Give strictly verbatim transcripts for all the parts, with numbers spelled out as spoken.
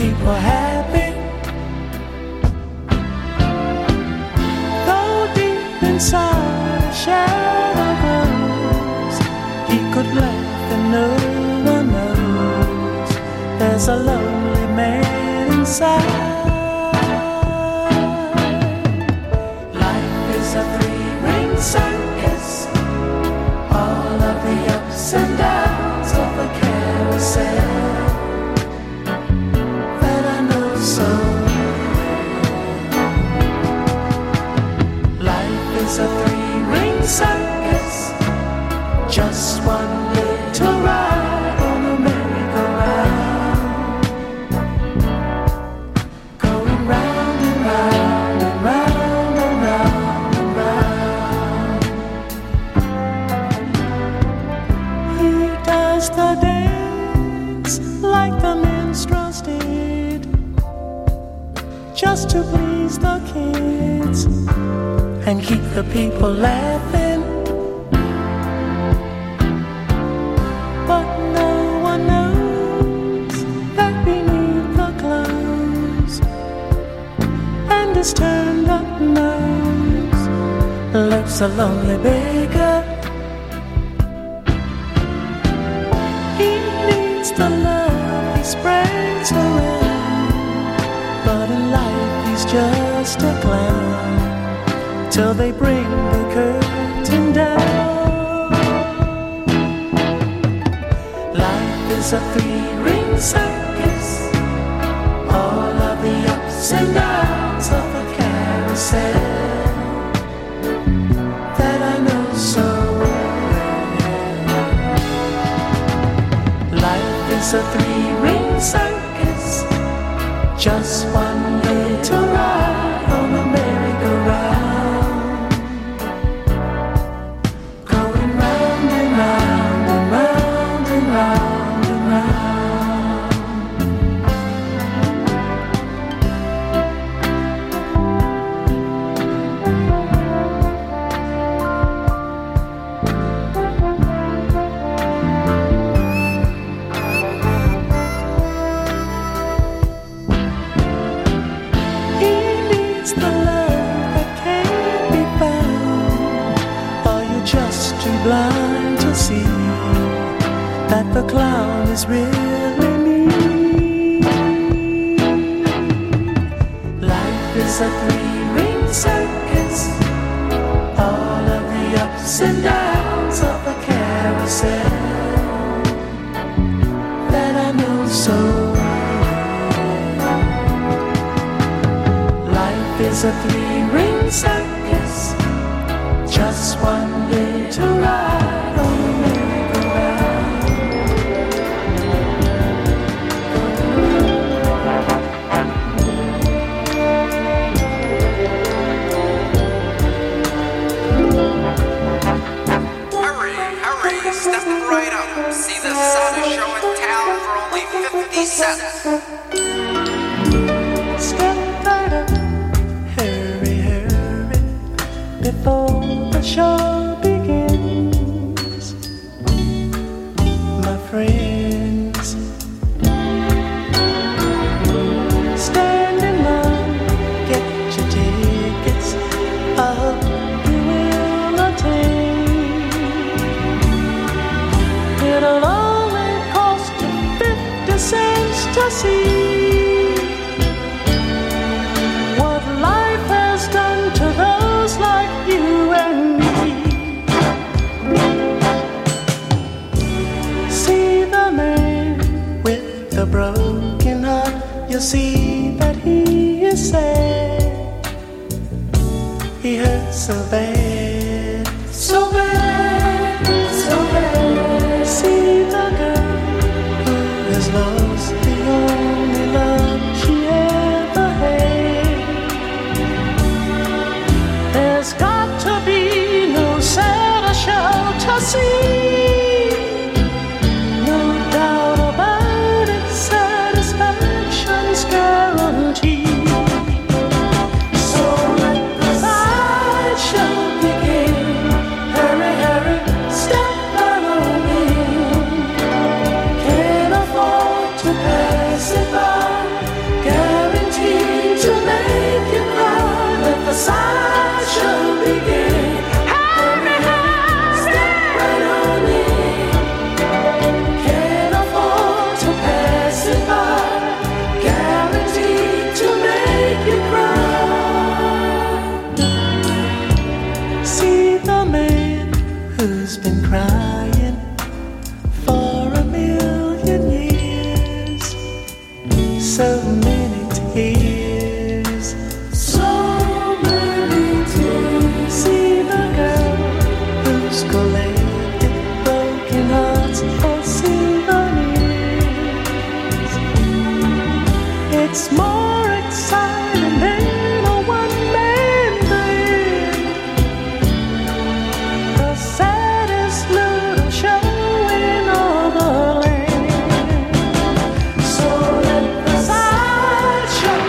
people happy. Though deep inside a shadow grows, he could laugh and no one knows there's a lonely man inside. Life is a three-ring circus, all of the ups and downs of a carousel that I know so well. Life is a three-ring circus, just one little ride on a merry-go-round, going round and round and round and round and round. He does the dance like the minstrels did, just to please the kids and keep the people laughing. But no one knows that beneath the clothes and his turned up nose lives a lonely beggar. He needs the love he spreads around, but in life he's just a clown till they bring the curtain down. Life is a three-ring circus, all of the ups and downs of a carousel that I know so well. Life is a three-ring circus, just one little ride on a merry-go-round, going round and round and round and round and round. He needs the love that can't be found. Are you just too blind to see that the clown is really me? Life is a three-ring circus, all of the ups and downs of a carousel that I know so well. Life is a three-ring circus, just one little ride on a merry-go-round. Hurry, hurry, step right up. See the saddest show in town for only fifty cents. Step right up, hurry, hurry, before the show begins. My friends, stand in line, get your tickets. I hope you will attend. It'll only cost you fifty cents to see what life has done to those like you and me. See the man with the broken heart, you'll see that he is sad. He hurts so bad, so bad, so bad. See the girl who has lost the only love she ever had. There's got to be no sadder show to see. No doubt about it, satisfaction's guaranteed. So let the sideshow begin. so many tears, so many tears. See the girl who's collected broken hearts for souvenirs. It's more exciting than a one-man band, the saddest little show in all the land. So let the sideshow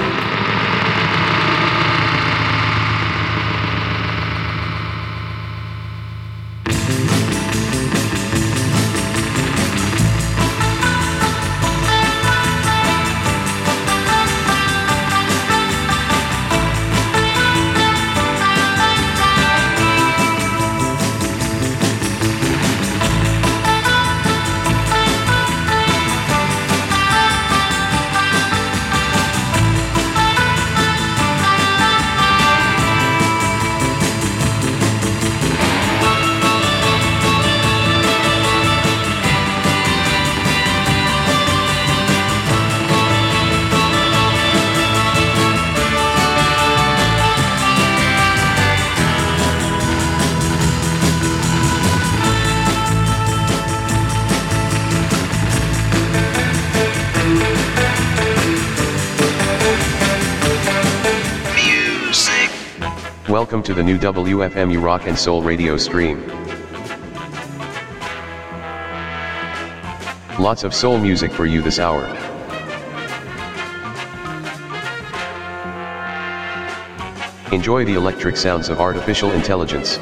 Welcome to the new W F M U Rock and Soul radio stream. Lots of soul music for you this hour. Enjoy the electric sounds of artificial intelligence.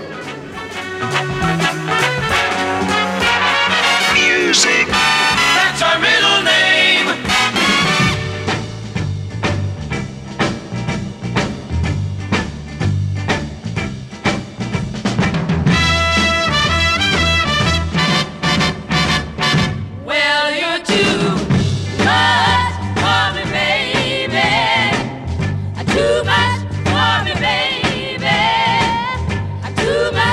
Music. That's our middle name. Well, you're too much for me, baby. Too much for me, baby. Too much.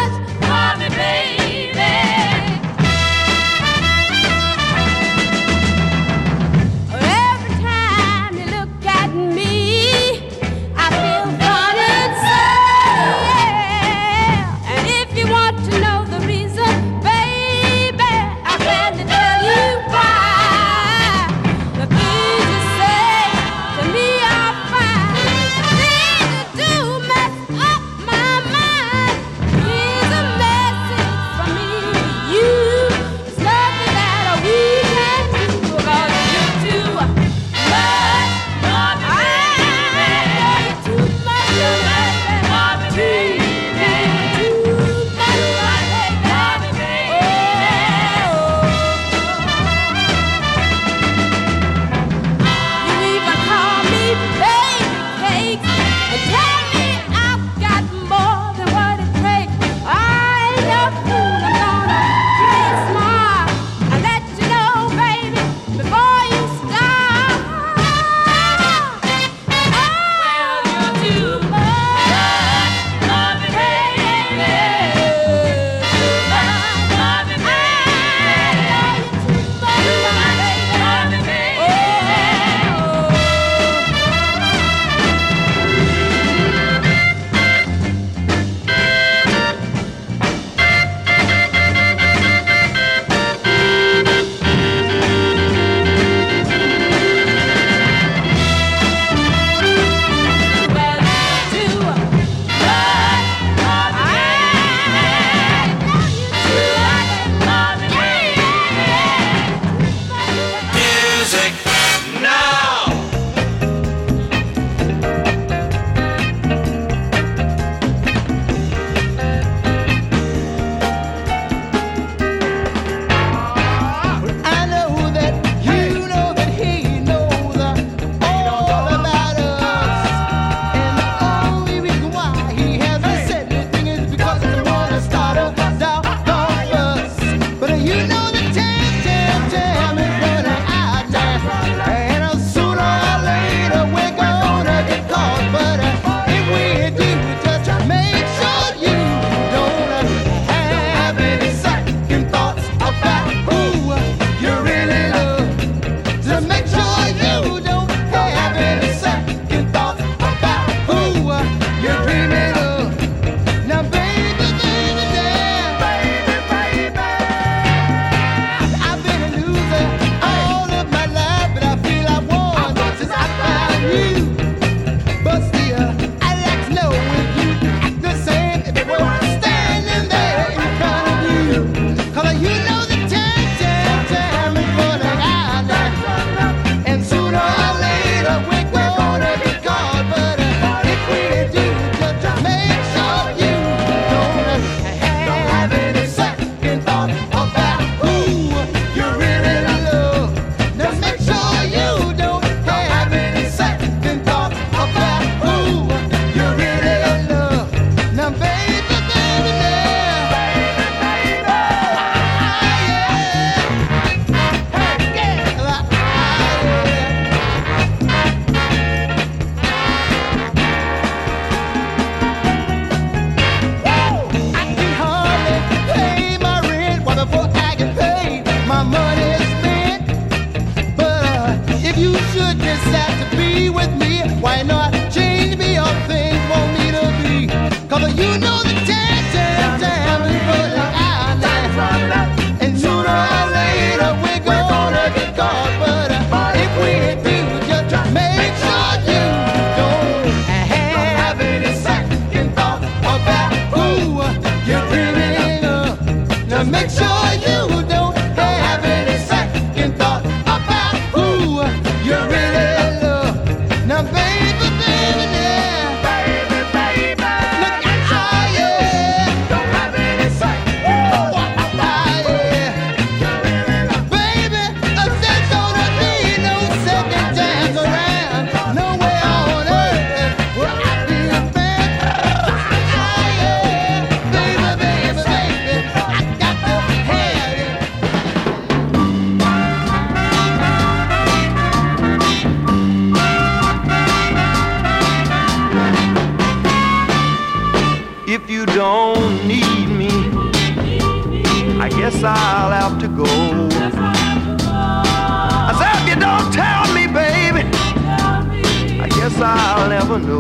guess I'll never know.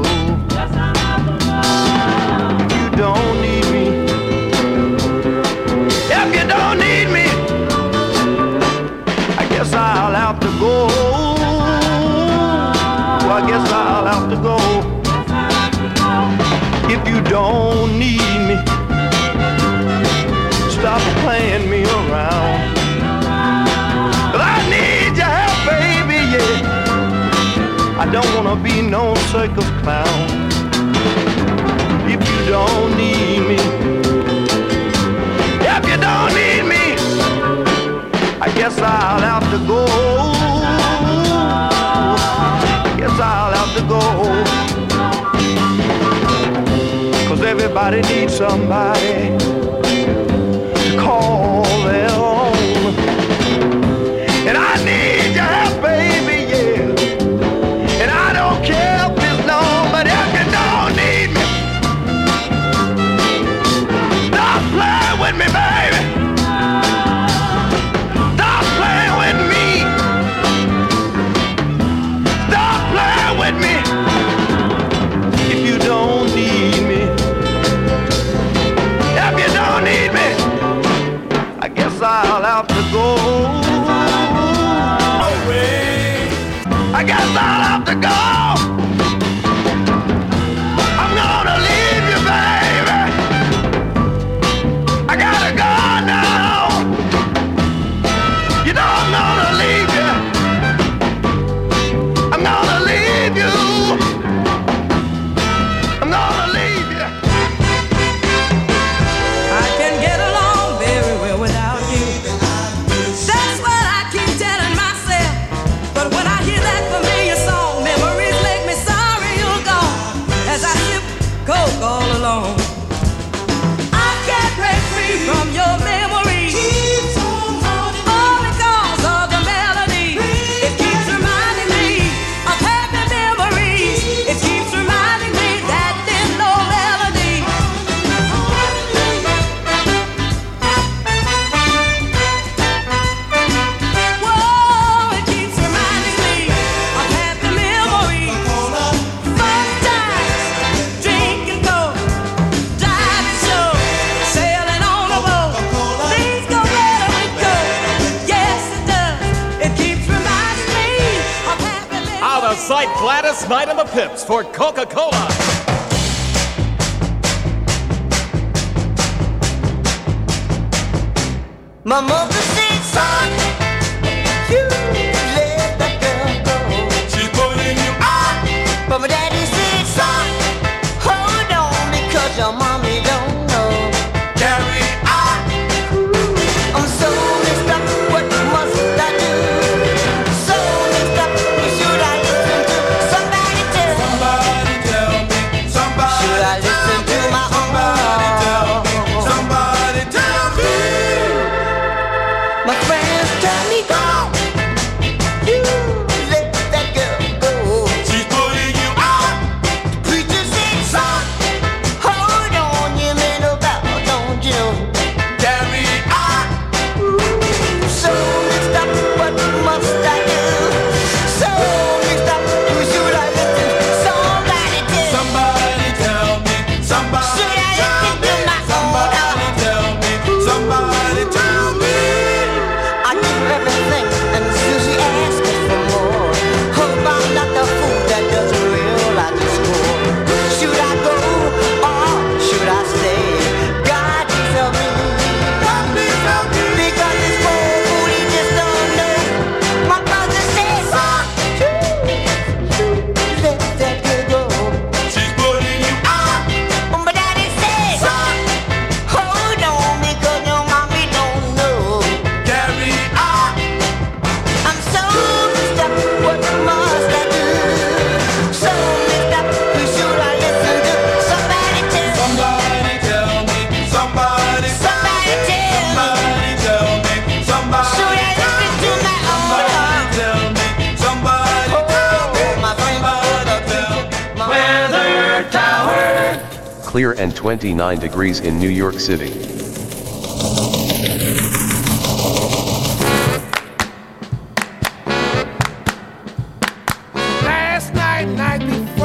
If you don't need me, if you don't need me, I guess I'll have to go. I guess I'll have to go. If you don't need me, stop playing me around. But I need your help, baby, yeah. I don't wanna be no circus clown. If you don't need me, if you don't need me, I guess I'll have to go. I guess I'll have to go. 'Cause everybody needs somebody to call their own. And I need your help, baby, yeah. And I don't care if it's long, but if you don't need me, stop playing with me, baby. Stop playing with me. Stop playing with me. If you don't need me, if you don't need me, I guess I'll have to go. I guess I'll have to go. I'm gonna leave you, baby. I gotta go now. You know I'm gonna leave you. I'm gonna leave you. I'm gonna leave you. I can get along very well without you. That's what I keep telling myself. But when I hear that familiar song, memories make me sorry you're gone. As I sip coke all alone, I can't break free from your memory. All because of the melody. It keeps reminding me of happy memories. It keeps reminding me that there's no melody. Whoa, it keeps reminding me of happy memories. Fun times, drinking coke, driving slow, sailing on a boat. Things go better with coke. Yes, it does. It keeps reminding me of happy memories. Out of sight, Gladys Knight and the Pips for Coca-Cola. My mother said, son, you let that girl go. She's pulling you out. But my daddy said, son, hold on because your mommy don't know. Carry on. I'm so mixed up, what must I do? So mixed up, who should I listen to? Somebody tell me. Somebody tell me. Somebody should I listen to my own? Somebody tell me. Somebody tell me. My friends tell me go. You let that girl go. She's pulling you out. The preacher said, son, hold on, you meant about, don't you know? Carry on. So mixed up, what must I do? So mixed up, who should I listen to? Somebody tell me. Somebody tell me. Somebody should I listen to my somebody tell me. Somebody tell me. I do everything, and still she asks me for more. Hope I'm not the fool that doesn't realize the score. Should I go or should I stay? God, please help me. God, please help me. Because this poor fool, he just don't know. My brother says, son, let that girl go. She's pulling you out. My daddy says, son, hold on because your mommy don't know. Carry on. I'm so mixed up, what must I do? So mixed up, who should I listen to? Somebody tell me. Somebody tell me. Somebody. Somebody tell me. Somebody tell me. Somebody. Should I listen to my own heart? Tell me. Somebody tell me. My friend, my weather tower. Clear and twenty-nine degrees in New York City. Last night, night before.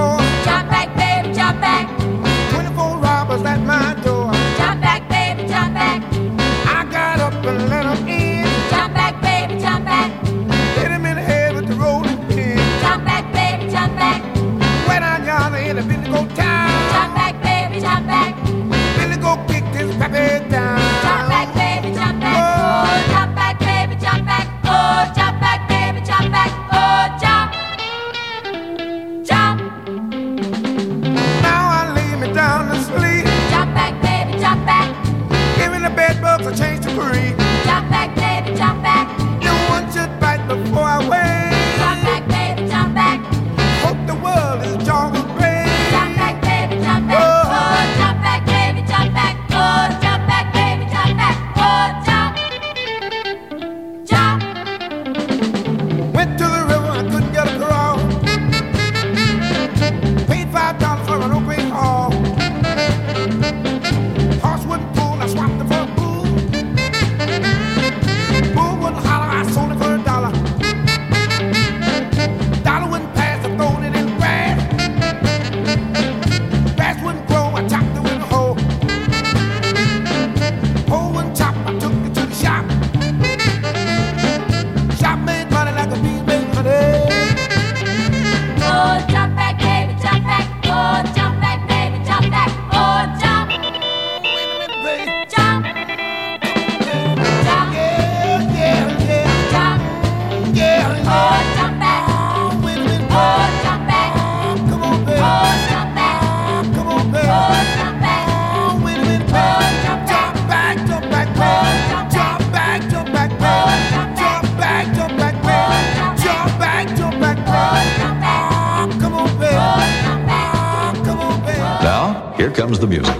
Here comes the music.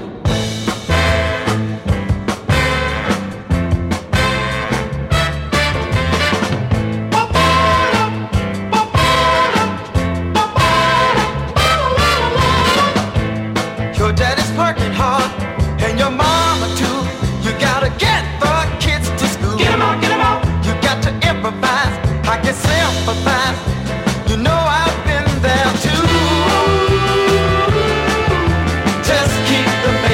Your daddy's working hard, and your mama too. You gotta get the kids to school. Get 'em out, get 'em out. You got to improvise. I can sympathize. You know I've been there too. Just keep the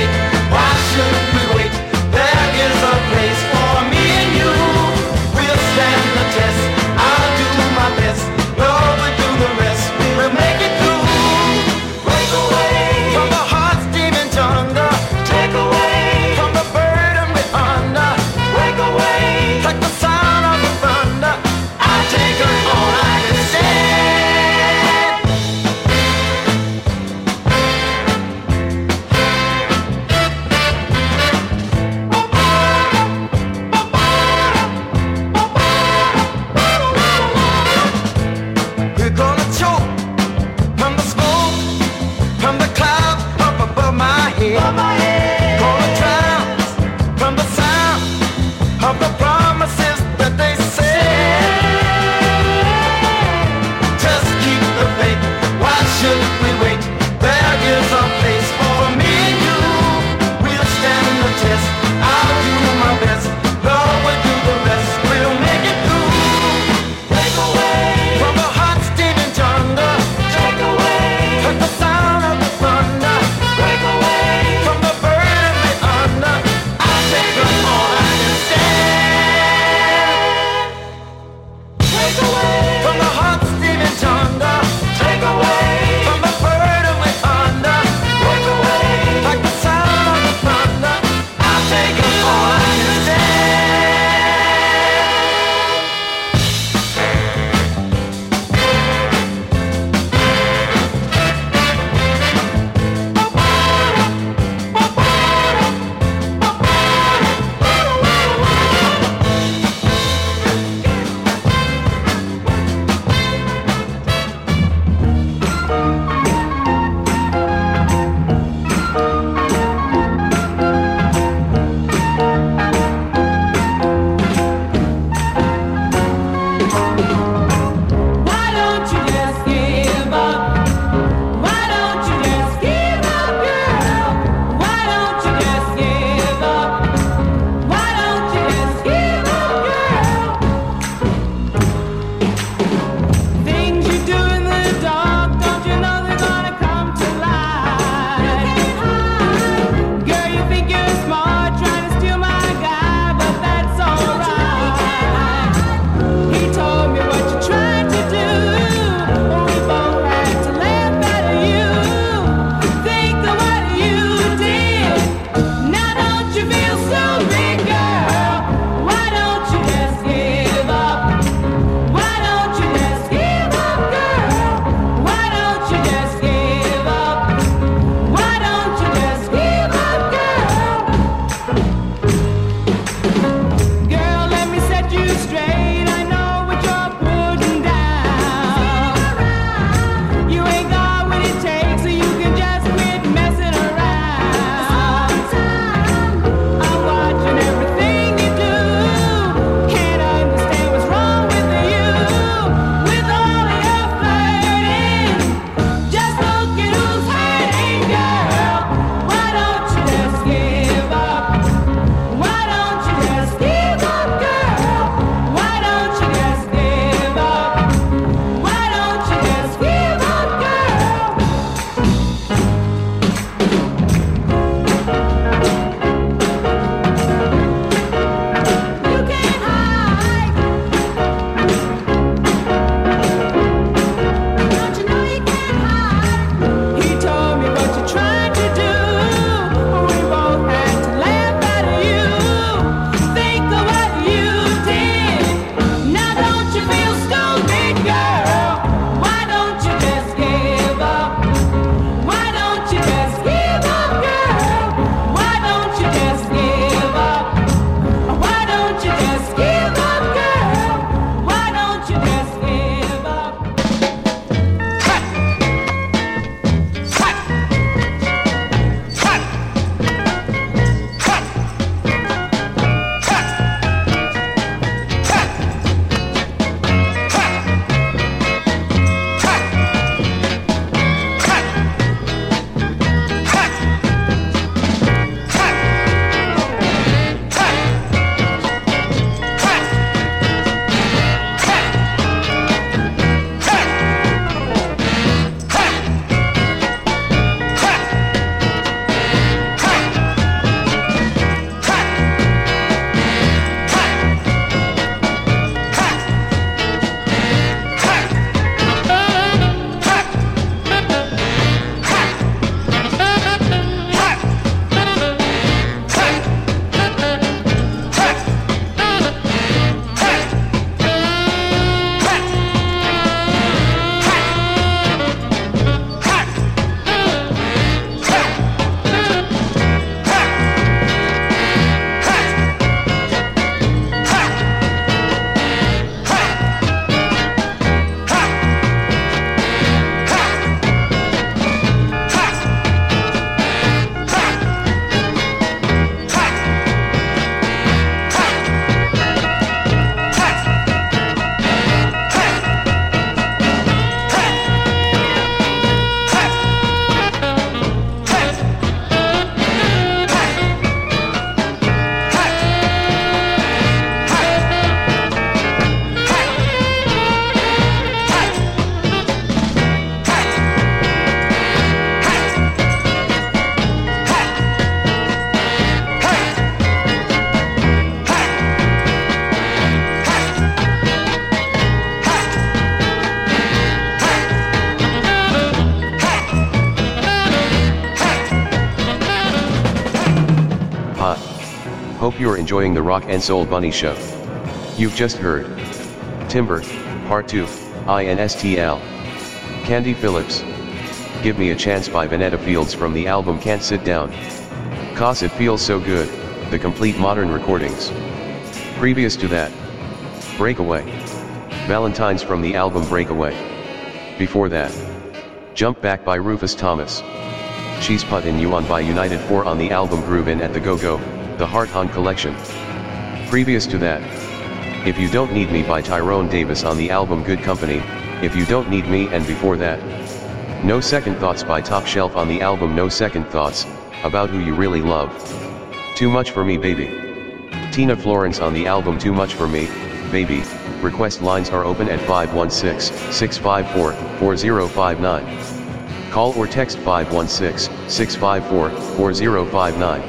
Hope you're enjoying the Rock and Soul Bunny Show. You've just heard Timber, Part two, I N S T L. Candy Phillips, Give Me a Chance by Vanetta Fields from the album Can't Sit Down. 'Cause It Feels So Good, the complete modern recordings. Previous to that, Breakaway, Valentine's from the album Breakaway. Before that, Jump Back by Rufus Thomas. She's Puttin' You On by United four on the album Groovin' at the Go-Go, the Heart On Collection. Previous to that, If You Don't Need Me by Tyrone Davis on the album Good Company, If You Don't Need Me, and before that, No Second Thoughts by Top Shelf on the album No Second Thoughts, About Who You Really Love. Too Much For Me Baby. Tina Florence on the album Too Much For Me, Baby. Request lines are open at five one six, six five four, four zero five nine. Call or text five one six, six five four, four zero five nine.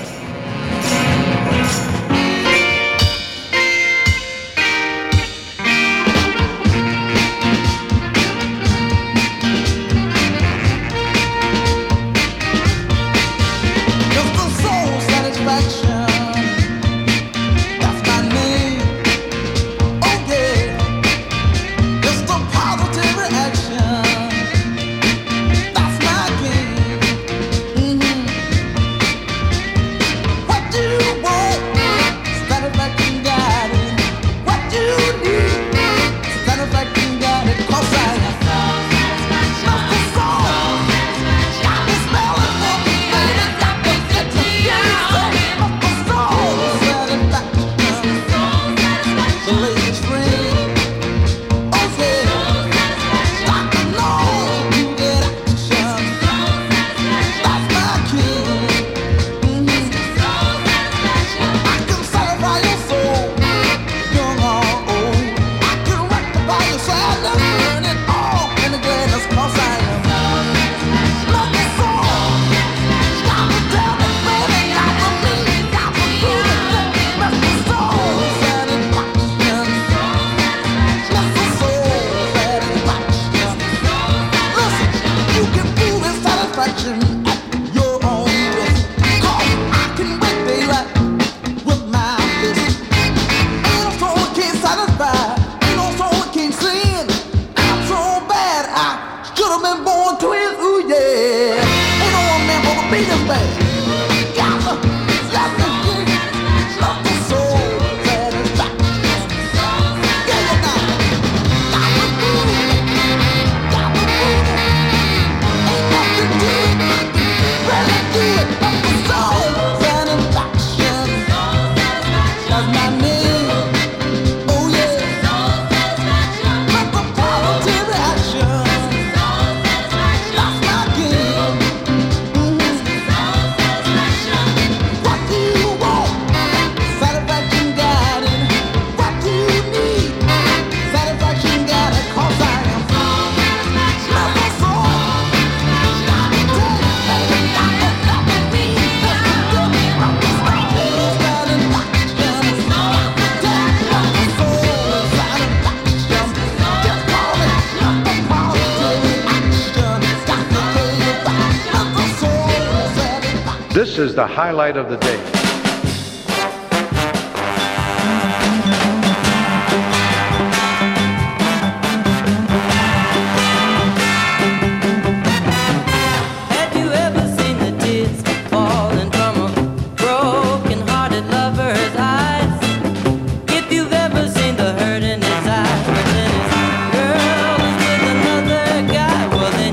This is the highlight of the day.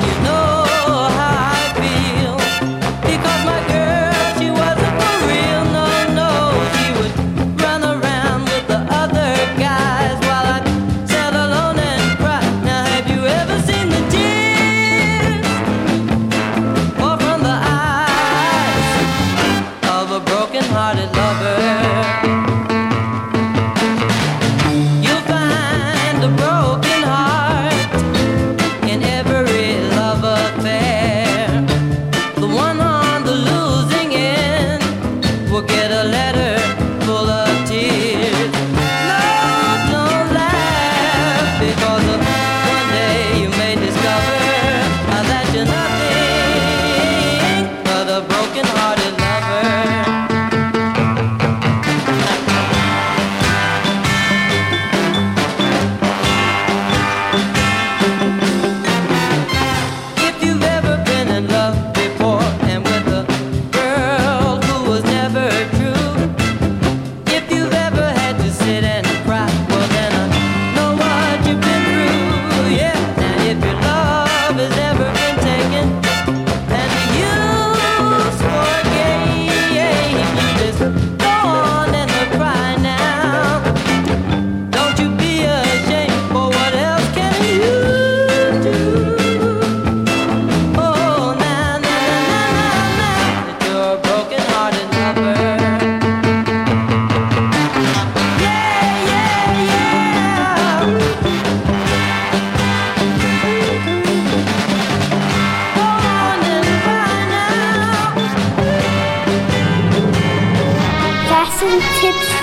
Because my girl, she wasn't for real.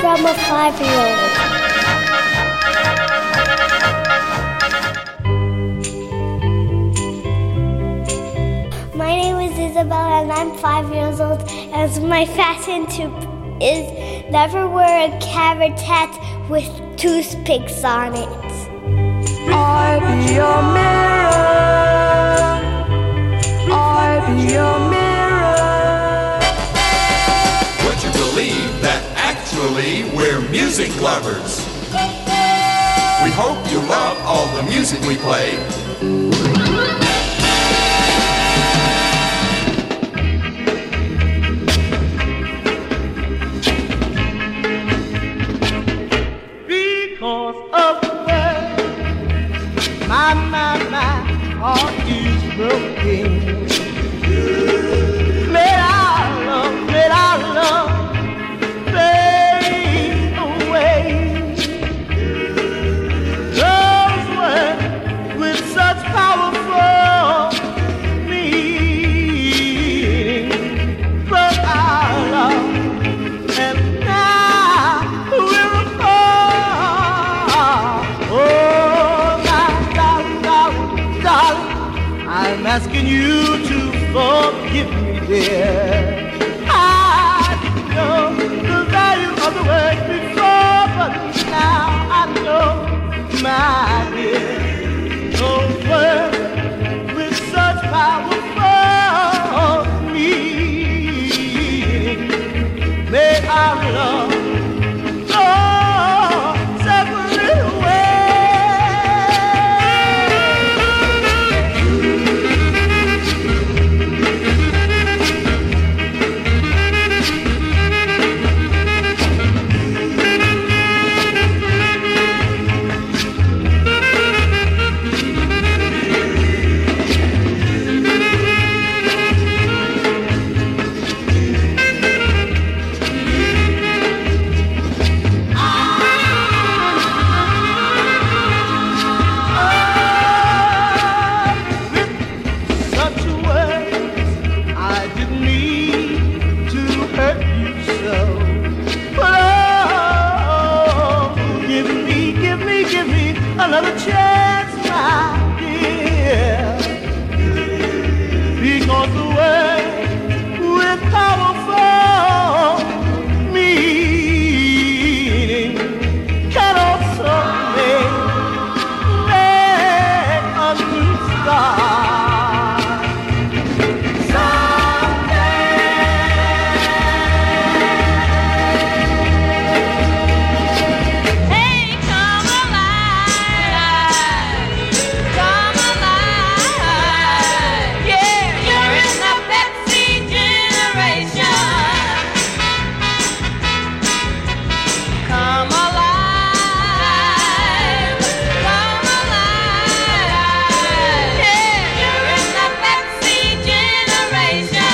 from a five-year-old. My name is Isabella and I'm five years old, and my fashion tip is never wear a carrot hat with toothpicks on it. I be your mirror. I be your mirror. Would you believe that actually we're music lovers? We hope you love all the music we play. Because of the way my, my, my heart is broken. Let our love, let our love fade away. Those words with such powerful meaning broke our love, and now we're apart. Oh, my darling, darling, darling, I'm asking you to forgive me, dear. I didn't know the value of the word before, but now I know, my dear. Those words with such powerful meaning made our love so separate away. Such a way, I didn't mean to hurt you so. But oh, give me, give me, give me another chance, my dear. Because the way with powerful meaning can also make, make us lose God. Hey, come alive, come alive. Yeah, you're in the Pepsi generation. Come alive, come alive. Yeah, you're in the Pepsi generation.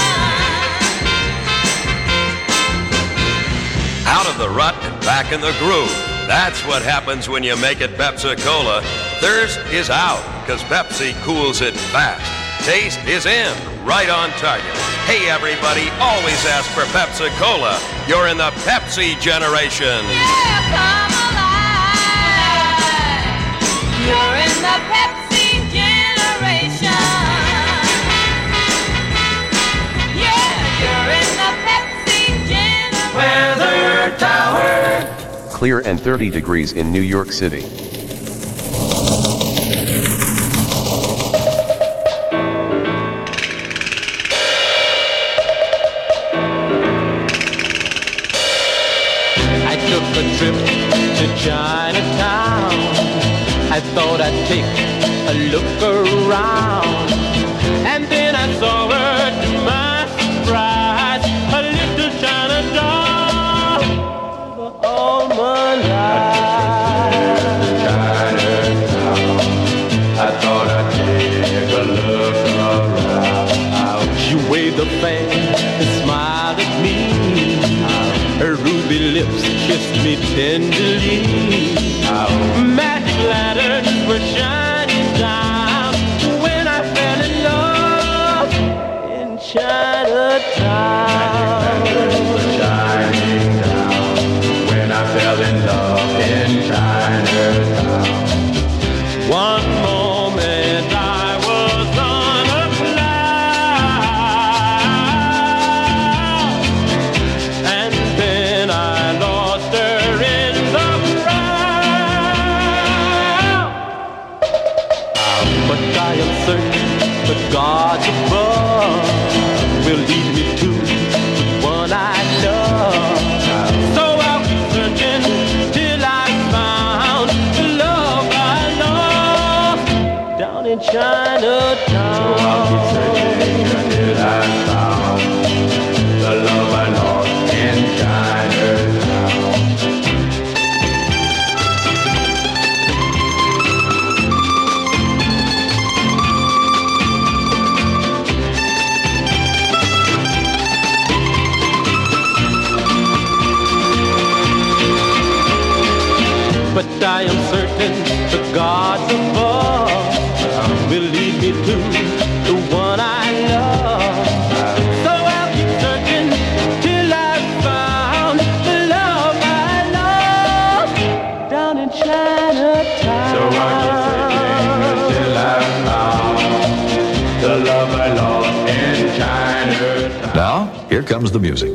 Out of the rut and back in the groove. That's what happens when you make it Pepsi-Cola. Thirst is out, because Pepsi cools it fast. Taste is in, right on target. Hey everybody, always ask for Pepsi-Cola. You're in the Pepsi generation. Yeah, come alive. You're in the Pepsi generation. Yeah, you're in the Pepsi generation. Weather Tower. Clear and thirty degrees in New York City. I took a trip to Chinatown. I thought I'd take a look around. And then I saw her, to my surprise, a little China doll for all my life. Chinatown, I thought I'd take a look around. She waved a fan and smiled at me. Her ruby lips kissed me tenderly. Magic lanterns were shining down when I fell in love in Chinatown. Magic lanterns were shining down when I gods above will lead me to the one I love. So I'll keep searching till I found the love I lost down in Chinatown. So I'll keep searching until I found the love I lost in Chinatown. But I am certain the gods above will lead me to the one I love. So I'll keep searching till I've found the love I lost down in Chinatown. So I'll keep searching till I've found the love I lost in Chinatown. Now, here comes the music.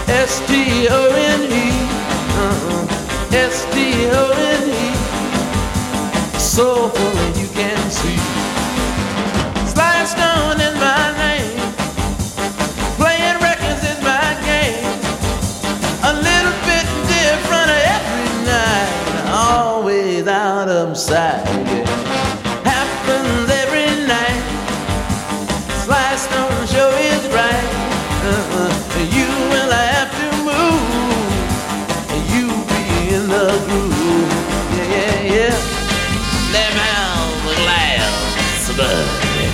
S T O N E, uh-uh, S T O N E, soulful and you can see. Sly Stone is my name, playing records is my game, a little bit different every night, always out of sight, yeah. Happens every night, Sly Stone show is right, uh-uh. You will have to move, you be in the groove, yeah, yeah, yeah. Let me out the glass, buddy.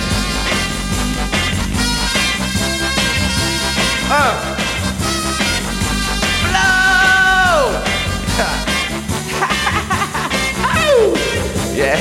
Uh. Blow! Yeah.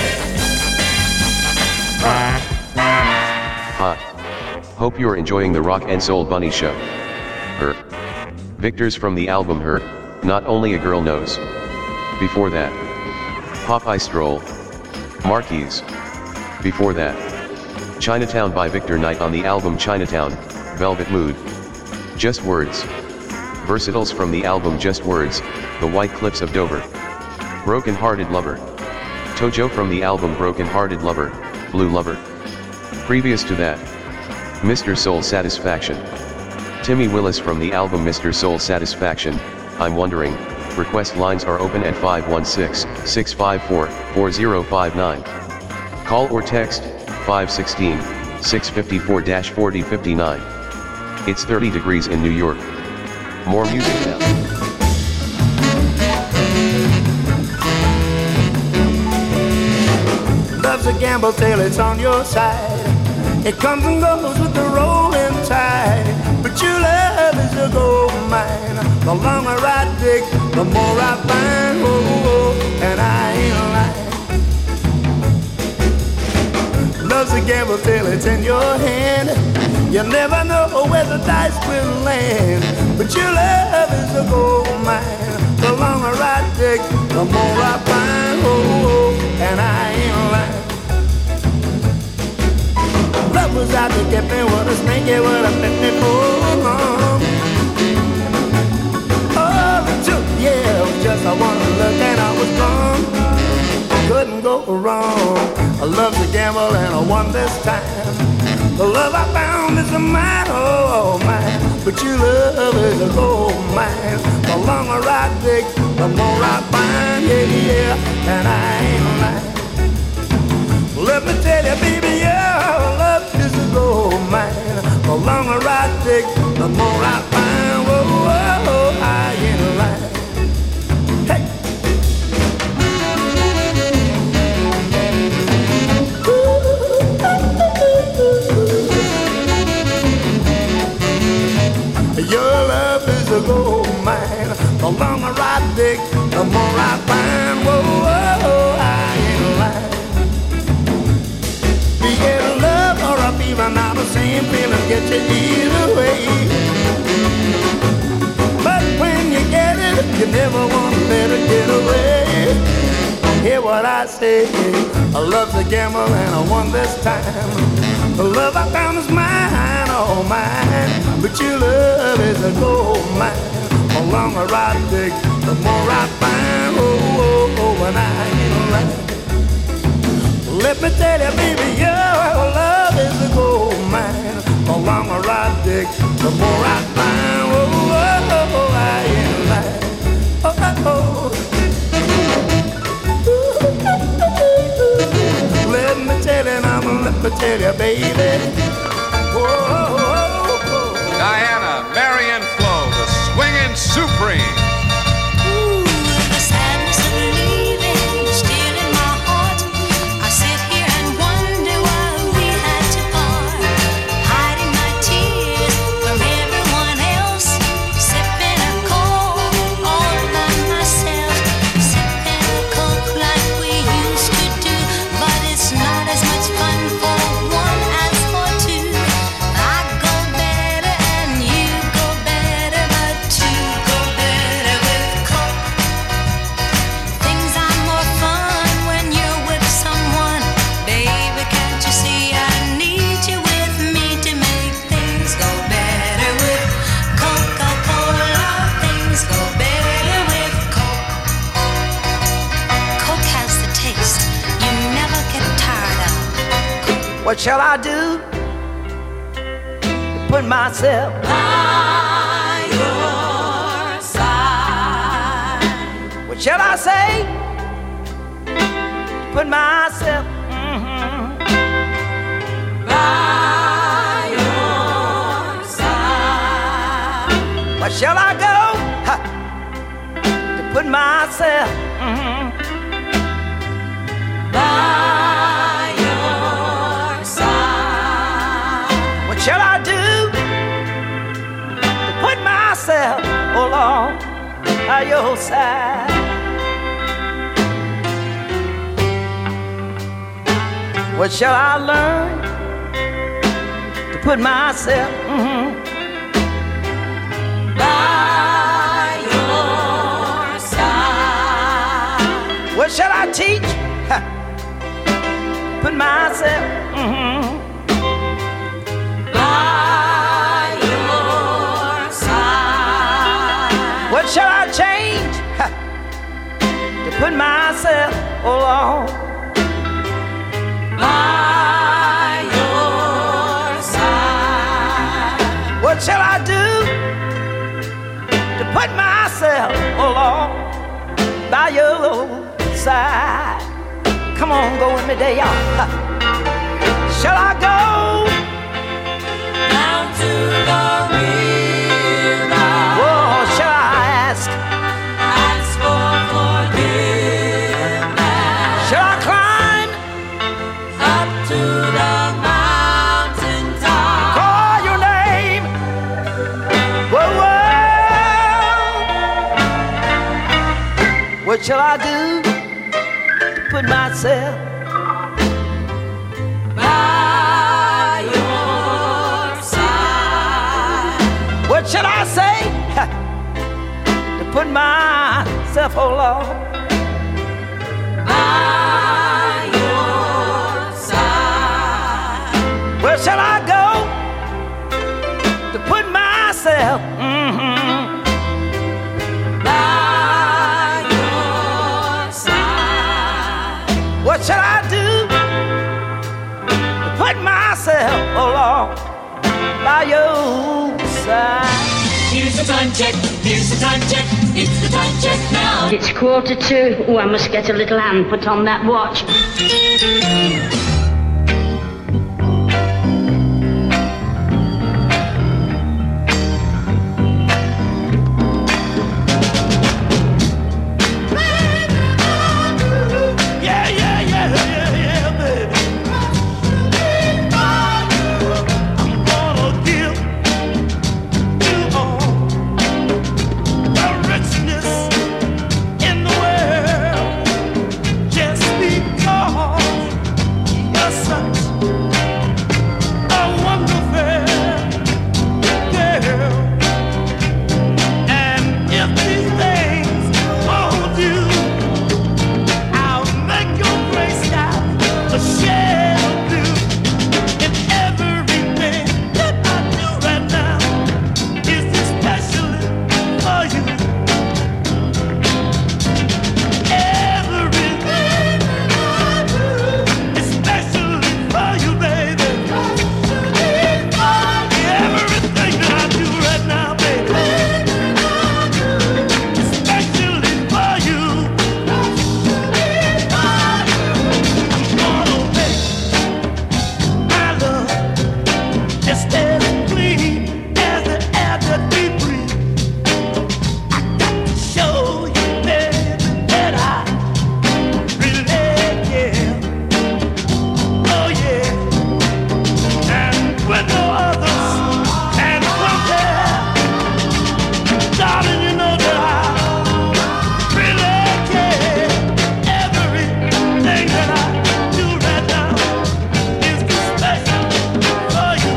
Hi. Hope you're enjoying the Rock and Soul Bunny Show. Her. Victor's from the album Her, Not Only a Girl Knows. Before that, Popeye Stroll. Marquise. Before that, Chinatown by Victor Knight on the album Chinatown, Velvet Mood. Just Words. Versatiles from the album Just Words, The White Cliffs of Dover. Broken Hearted Lover. Tojo from the album Broken Hearted Lover, Blue Lover. Previous to that, Mister Soul Satisfaction. Timmy Willis from the album Mister Soul Satisfaction, I'm Wondering. Request lines are open at five one six, six five four, four zero five nine. Call or text, five one six, six five four, four zero five nine. It's thirty degrees in New York. More music now. Love's a gamble till it's on your side. It comes and goes with the rolling tide. But your love is a gold mine. The longer I dig, the more I find. Oh, oh, and I ain't lying. Love's a gamble till it's in your hand. You never know where the dice will land. But your love is a gold mine. The longer I dig, the more I find. Oh, oh, and I ain't lying. Love was out to get me, what a snake, it would have bit me for long. Oh, the truth, yeah, it was just a one look and I was gone. Couldn't go wrong. I love to gamble and I won this time. The love I found is a mine, oh, mine. But your love is a gold mine. The longer I dig, the more I find, yeah, yeah, and I ain't lying. Let me tell you, baby, your love is a gold mine. The longer I dig, the more I find. Whoa, whoa, whoa, I ain't lying. Hey. Your love is a gold mine. The longer I dig, the more I find. Whoa, whoa, whoa, I ain't lying. Even now the same feeling gets you either way. But when you get it, you never want to let it get away. Hear what I say, I love the gamble and I won this time. The love I found is mine, oh mine. But your love is a gold mine. The longer I dig, the more I find. Oh, oh, oh, and I ain't lying. Let me tell you, baby, your love is a gold mine. The longer I dig, the more I find. Oh, oh, oh, I ain't lying. Oh, oh, oh. Let me tell you, now, let me tell you, baby. Oh, oh, oh, oh. Diana, Marion Flo, the swinging Supreme. Better, but two go better. What shall I do to put myself by your side? What shall I say to put myself mm-hmm, by your side? What shall I go ha, to put myself mm-hmm, by your side? What shall I do to put myself, oh Lord, by your side? What shall I learn to put myself mm-hmm, by your side? what shall I teach? Ha, put myself mm-hmm, by your side? what shall I change ha, to put myself, oh Lord, by your side? what shall I do to put myself, oh Lord, by your side? Come on, go with me there, y'all. Ha. Shall I go down to the river? Oh, shall I ask? Ask for forgiveness. Shall I climb up to the mountain top? call your name? Whoa, whoa. What shall I do to put myself by your side? What should I say ha, to put myself, oh Lord, by your side? where shall I go to put myself mm-hmm, By your side? what shall I do to put myself, oh Lord, by your side? Here's the time check, here's the time check, it's the time check now. It's quarter to. Oh, I must get a little hand put on that watch. Yeah, yeah, yeah, yeah, yeah, baby. I'm gonna give you all the richness in the world just because you're such a wonderful girl. And if these things hold you, I'll make your gray sky a shade of blue. And everything that I do right now is especially for you. Everything I do is especially for you, baby. Everything that I do right now, baby, is especially for you. I'm gonna make my love just as clean as the air that we breathe. I got to show you, baby, that I really care. Oh yeah, and when no others can compare, darling, you know that I really care. Everything that I do right now is special for you.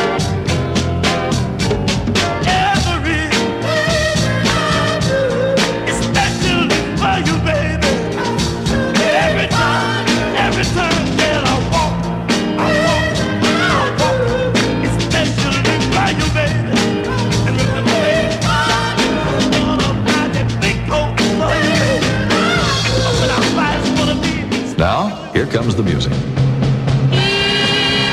Everything I do is specially for you, baby. Every time, every time that I walk, I walk, I walk, it's specially for you, baby. And remember, baby, I'm gonna buy that big coat for you, baby. But when I buy it's gonna be Now, here comes the music.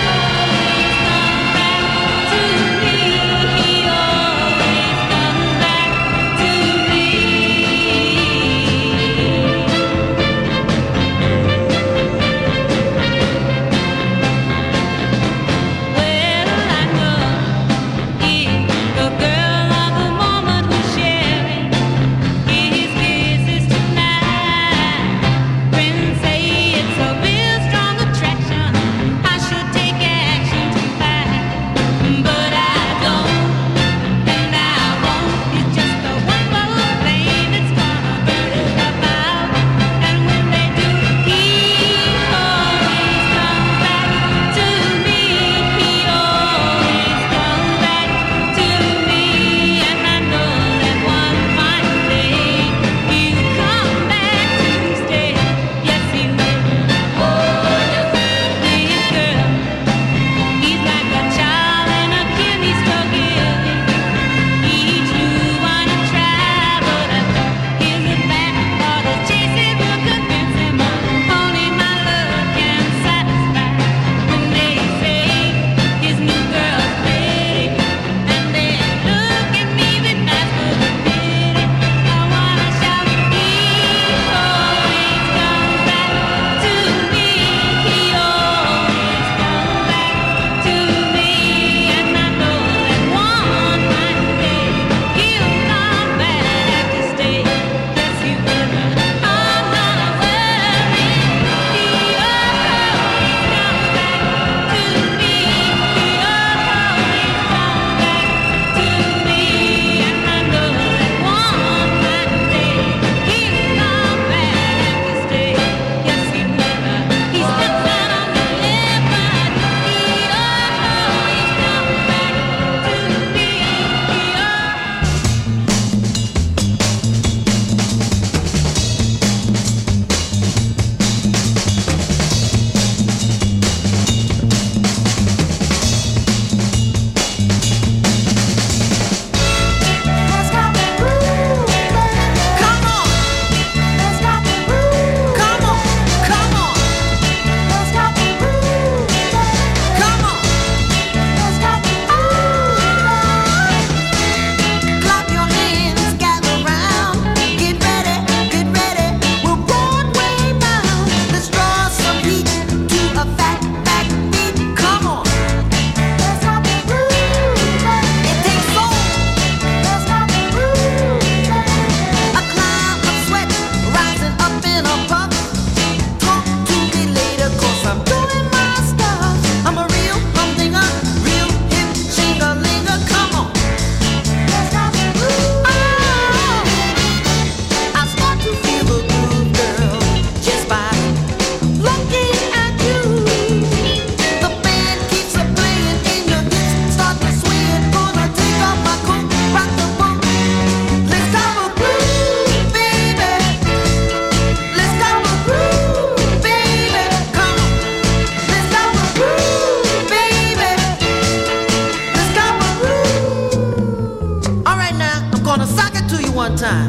now.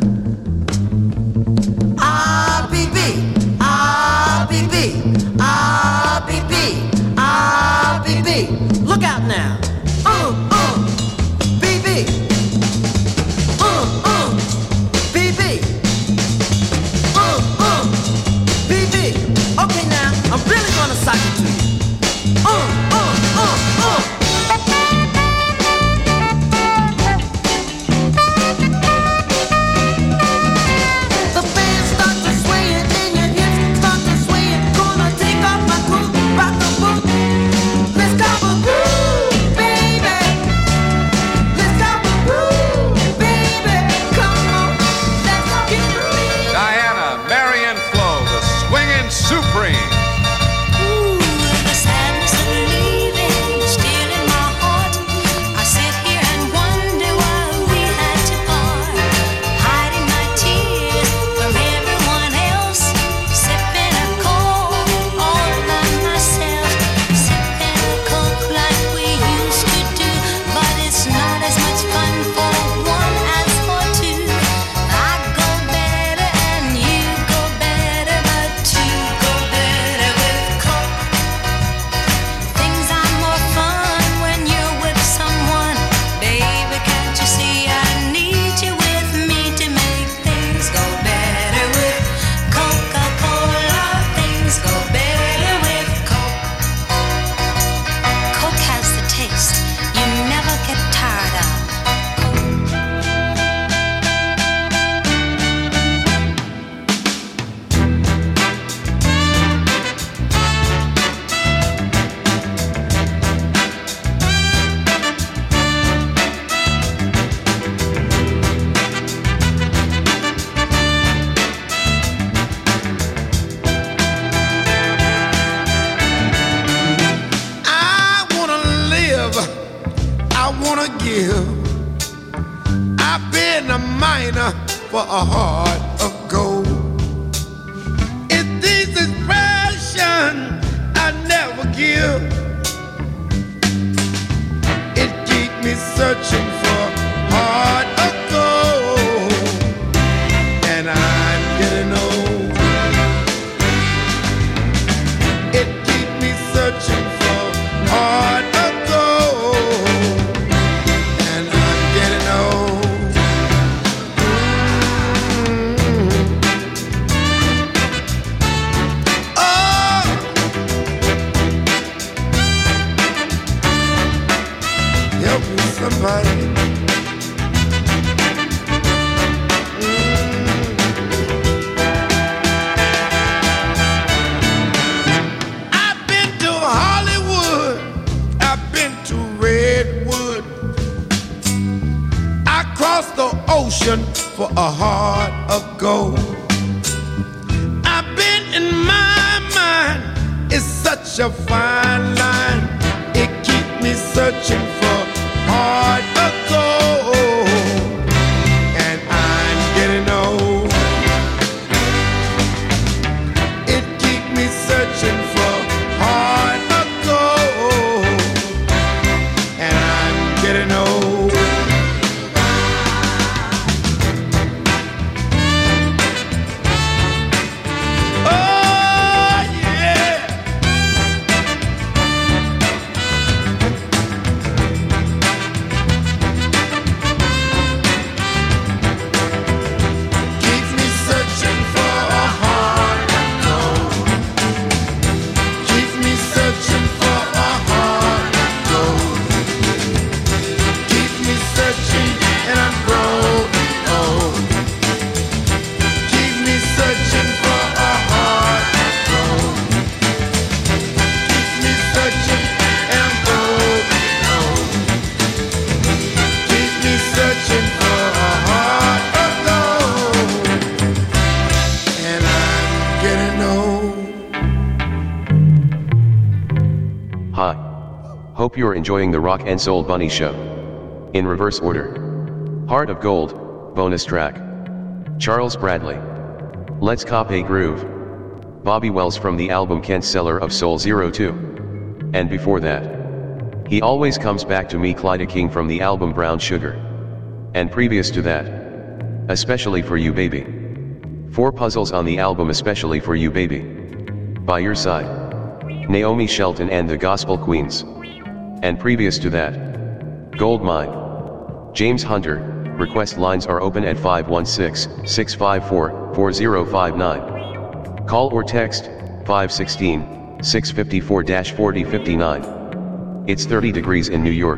R B B, R B B, R B B, R B B. Look out now. Uh, uh, B B. Uh, uh, B B. Uh, uh, B B. Okay now, I'm really gonna sock it to you. Uh, uh, uh, uh. For a heart of gold. It's this expression I never give. It keeps me searching for heart of gold. And I'm getting old. It keeps me searching for heart of gold. And I'm getting old. Somebody. Mm. I've been to Hollywood, I've been to Redwood, I crossed the ocean for a heart of gold. I've been in my mind, it's such a fine line, it keeps me searching for heart of gold, and I'm getting old. It keeps me searching for heart of gold, and I'm getting old. Oh yeah. Hi. Hope you're enjoying the Rock and Soul Bunny Show. In reverse order. Heart of Gold, bonus track. Charles Bradley. Let's Cop a Groove. Bobby Wells from the album Kent Seller of Soul zero two. And before that, He Always Comes Back to Me, Clyde King from the album Brown Sugar. And previous to that, Especially for You Baby. Four puzzles on the album Especially for You Baby. By Your Side. Naomi Shelton and the Gospel Queens. And previous to that, Goldmine. James Hunter. Request lines are open at five one six, six five four, four zero five nine. Call or text five one six, six five four, four zero five nine. It's thirty degrees in New York.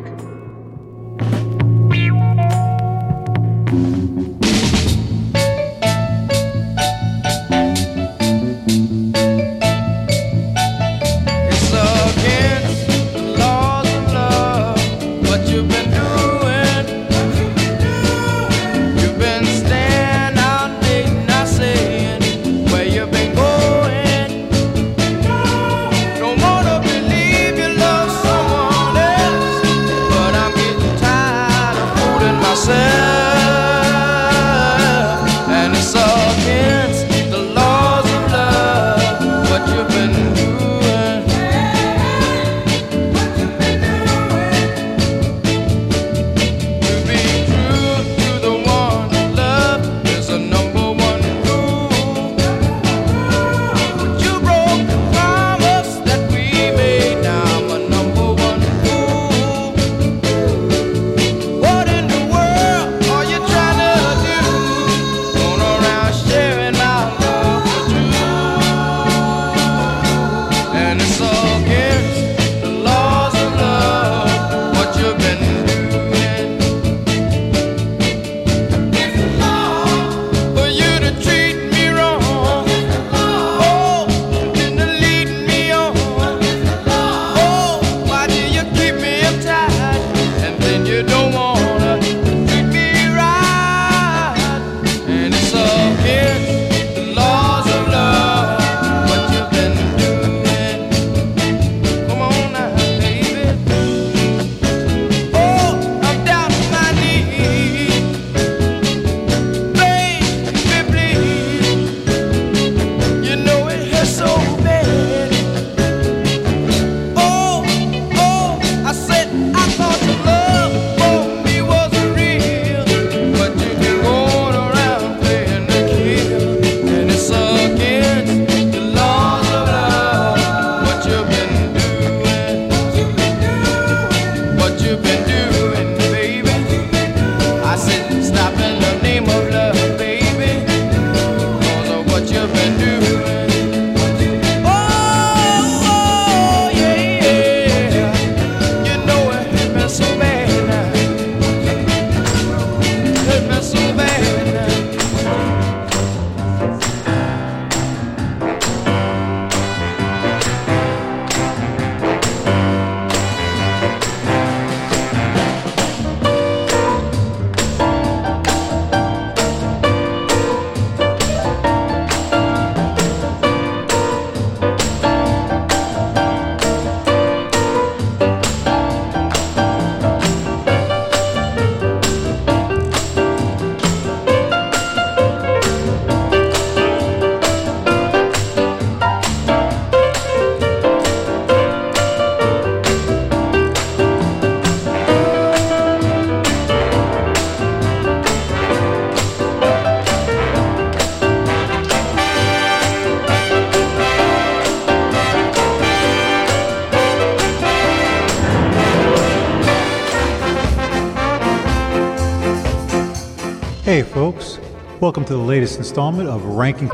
Hey folks, welcome to the latest installment of Ranking.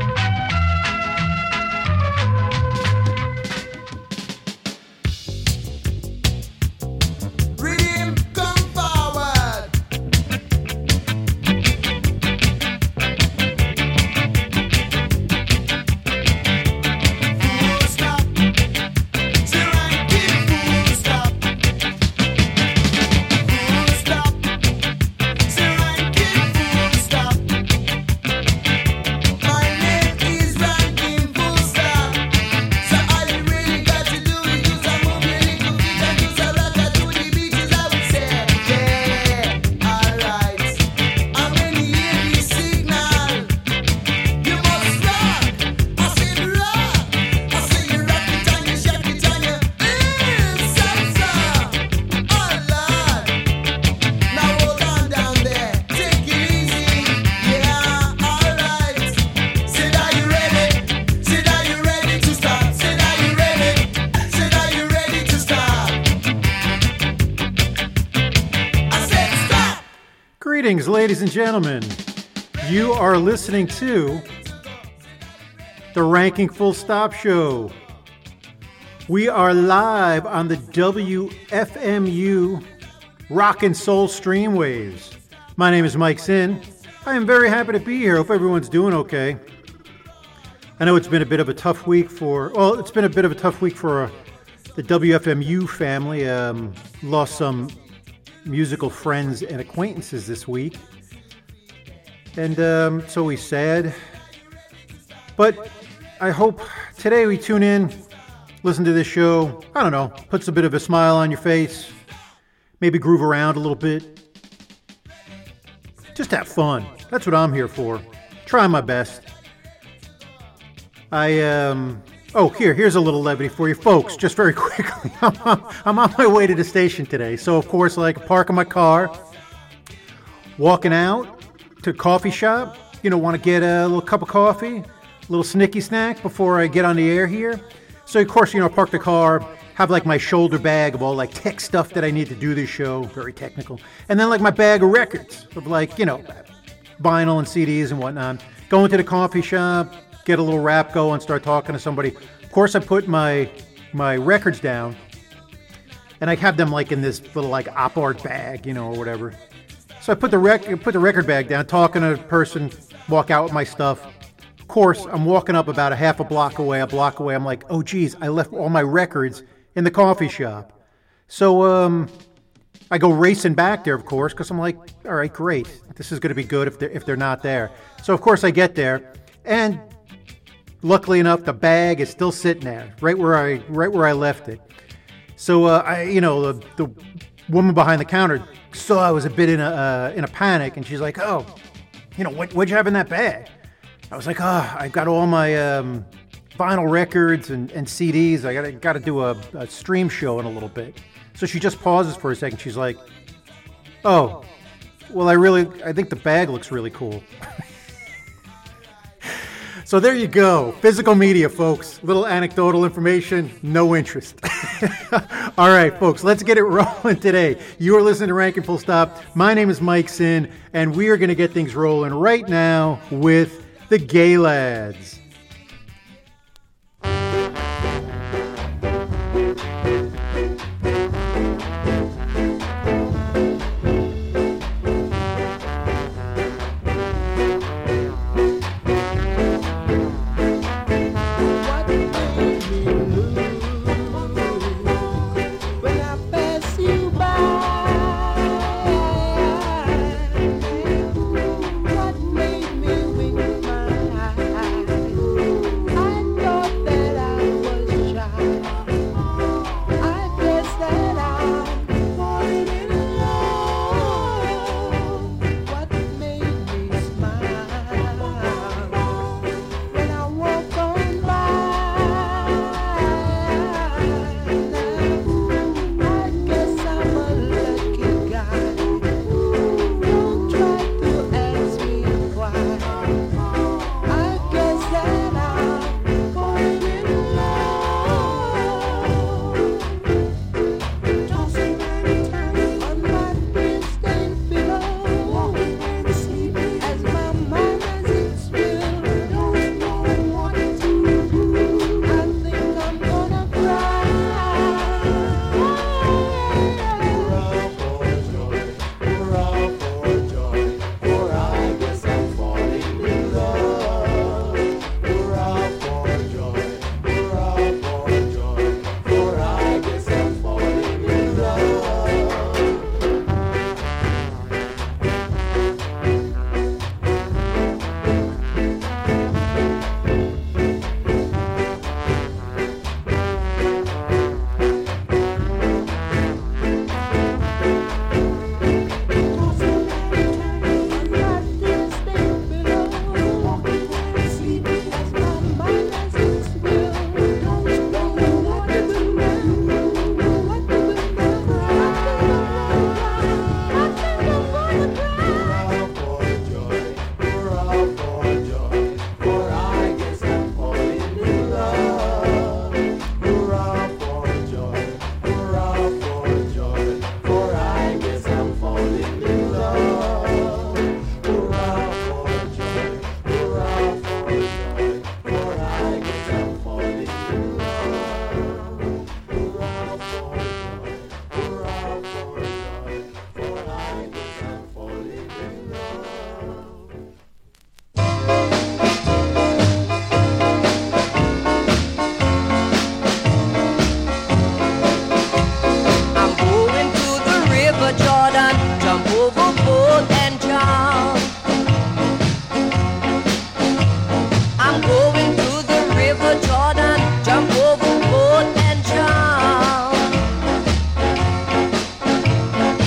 My name Greetings, ladies and gentlemen. You are listening to the Ranking Full Stop Show. We are live on the W F M U Rock and Soul Streamwaves. My name is Mike Sin. I am very happy to be here. Hope everyone's doing okay. I know it's been a bit of a tough week for, well, it's been a bit of a tough week for uh, the W F M U family. Um, lost some musical friends and acquaintances this week. And um, it's always sad. But I hope today we tune in, listen to this show, I don't know, puts a bit of a smile on your face, maybe groove around a little bit. Just have fun. That's what I'm here for. Try my best. I, um, oh, here, here's a little levity for you folks, just very quickly. I'm on, I'm on my way to the station today. So, of course, like parking my car, walking out to a coffee shop, you know, want to get a little cup of coffee, a little snicky snack before I get on the air here. So, of course, you know, park the car, have like my shoulder bag of all like tech stuff that I need to do this show, very technical. And then like my bag of records of like, you know, vinyl and C Ds and whatnot. Go into the coffee shop, get a little rap going, start talking to somebody. Of course, I put my my records down and I have them like in this little like op art bag, you know, or whatever. So I put the rec- put the record bag down, talking to a person, walk out with my stuff. Of course, I'm walking up about a half a block away, a block away. I'm like, oh, geez, I left all my records in the coffee shop. So um, I go racing back there, of course, because I'm like, all right, great. This is going to be good if they're, if they're not there. So, of course, I get there, and luckily enough, the bag is still sitting there, right where I right where I left it. So, uh, I, you know, the, the woman behind the counter saw I was a bit in a uh, in a panic, and she's like, "Oh, you know, what what'd you have in that bag?" I was like, "Oh, I got all my um, vinyl records and, and C Ds. I got got to do a, a stream show in a little bit." So she just pauses for a second. She's like, "Oh, well, I really I think the bag looks really cool." So there you go. Physical media, folks. Little anecdotal information, no interest. All right, folks, let's get it rolling today. You are listening to Ranking Full Stop. My name is Mike Sin, and we are going to get things rolling right now with the Gay Lads.